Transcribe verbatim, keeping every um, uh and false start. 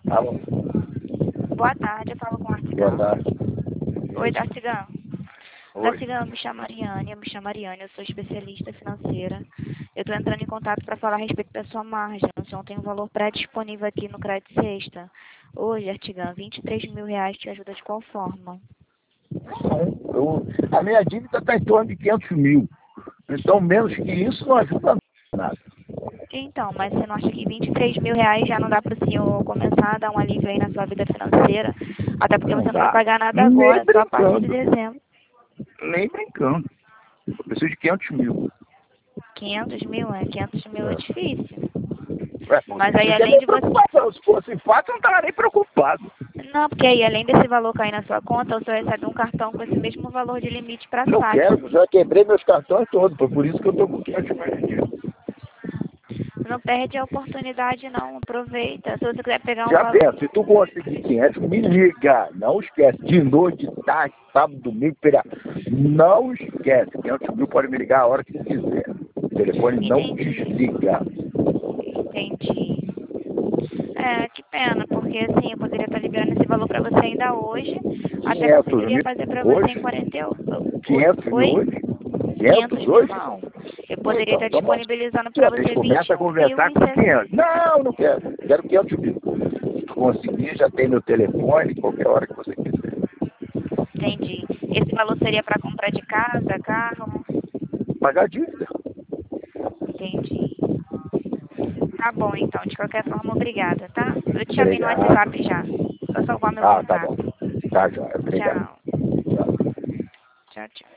Alô? Boa tarde, eu falo com a Boa Artigão. tarde. Oi, Artigão. Oi. Artigão, eu me chamo Ariane, eu me chamo Ariane, eu sou especialista financeira. Eu estou entrando em contato para falar a respeito da sua margem. O senhor tem um valor pré-disponível aqui no Crédito Sexta. Hoje, Artigão, vinte e três mil reais te ajuda de qual forma? Não, eu, a minha dívida está em torno de quinhentos mil. Então, menos que isso não ajuda nada. Então, mas você não acha que vinte e três mil reais já não dá para o senhor começar a dar um alívio aí na sua vida financeira? Até porque Não você não vai dá. pagar nada Nem agora, só a partir de brincando. dezembro. Nem brincando. Eu preciso de quinhentos mil. quinhentos mil, é? quinhentos mil é É. difícil. Ué, pô, Mas isso aí, não é além nem de você... preocupação. Se fosse fácil, eu não estaria nem preocupado. Não, porque aí, além desse valor cair na sua conta, o senhor recebe um cartão com esse mesmo valor de limite para Não saque. quero, já quebrei meus cartões todos. Foi por isso que eu estou com quinhentos mil de dinheiro. Não perde a oportunidade, não. Aproveita. Se você quiser pegar um Já valor... penso, se tu conseguir quinhentos, me liga. Não esquece. De noite, tarde, sábado, domingo, feriado. Não esquece. quinhentos mil pode me ligar a hora que quiser. O telefone não Entendi. desliga. Entendi. É, que pena, porque assim, eu poderia estar liberando esse valor para você ainda hoje. Até quinhentos conseguiria mil fazer para você em hoje? quarenta e oito... quinhentos mil Oi? hoje? quinhentos quinhentos mil hoje? não. Eu poderia Então, estar toma. disponibilizando para A gente você vinte começa e a um mil conversar e com sessenta. quinhentos. Não, não quero. Quero quinhentos mil. Se tu conseguir, já tem meu telefone, qualquer hora que você quiser. Entendi. Esse valor seria para compra de casa, carro? Pagar a dívida. Entendi. Tá bom, então. De qualquer forma, obrigada, tá? Eu te chamei no Obrigado. WhatsApp já. Só salvar meu Ah, tá bom. contato. Tá, joia. Obrigado. Tchau. Tchau. Tchau, tchau.